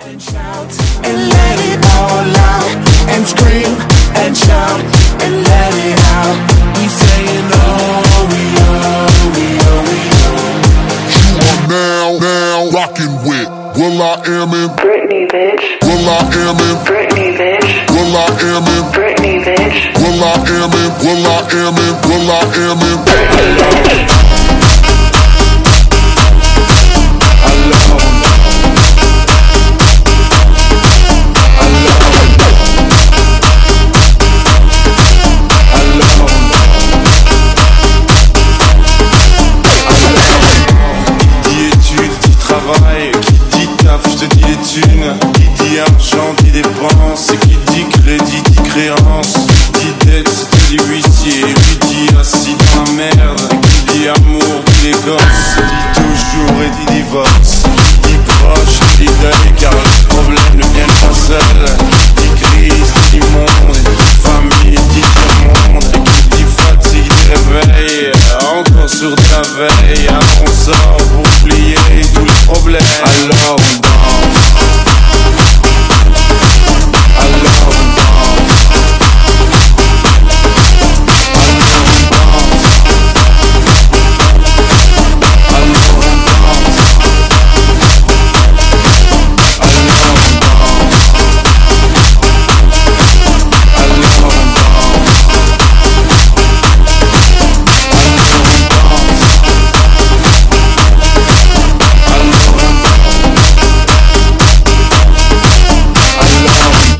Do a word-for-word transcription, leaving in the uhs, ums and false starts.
And shout and let it all out, and scream and shout and let it out. We saying oh, we oh, we oh, we oh. You are now, now rocking with Will I Am in Britney, bitch. Will I Am in Britney, bitch. Will I Am in Britney, bitch. Will I Am in Will I Am in Will I Am in Britney, bitch. Je te dis les thunes, qui dit argent, dit dépense, et qui dit crédit, dit créance, qui dit dette, c'est dit huissier, lui dit assis dans la merde, qui dit amour, dit les gosses, dit toujours et dit divorce, dit proche, dit deuil, car le problème ne vient pas seul, dit crise, dit monde, dit famille, dit monde, et qui dit fatigue, dit réveil, encore sur de la veille, alors on sort pour oublier tous les problèmes, alors on danse.